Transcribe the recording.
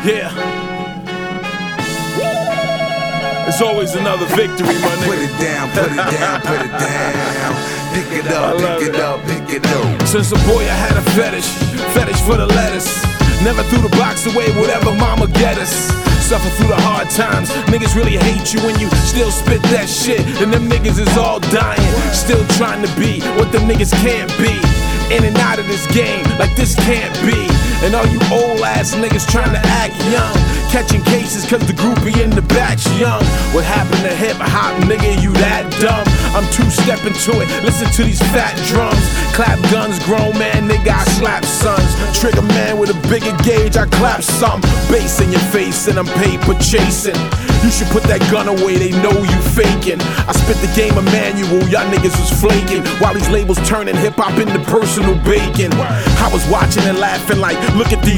Yeah. It's always another victory, my nigga. Put it down, put it down, put it down. Pick it up, pick it up, pick it up. Since a boy I had a fetish for the lettuce. Never threw the box away, whatever mama get us. Suffer through the hard times. Niggas really hate you when you still spit that shit. And them niggas is all dying, still trying to be what them niggas can't be. In and out of this game, like this can't be. And all you old ass niggas trying to act young, catching cases cause the groupie in the back's young. What happened to hip hop, nigga, you that dumb? I'm two-stepping to it, listen to these fat drums. Clap guns, grown man, nigga, I slap sons. Trigger man with a bigger gauge, I clap some. Bass in your face and I'm paper chasing. You should put that gun away, they know you faking. I spit the game of manual, y'all niggas was flaking. While these labels turning hip-hop into personal bacon. I was watching and laughing like, look at these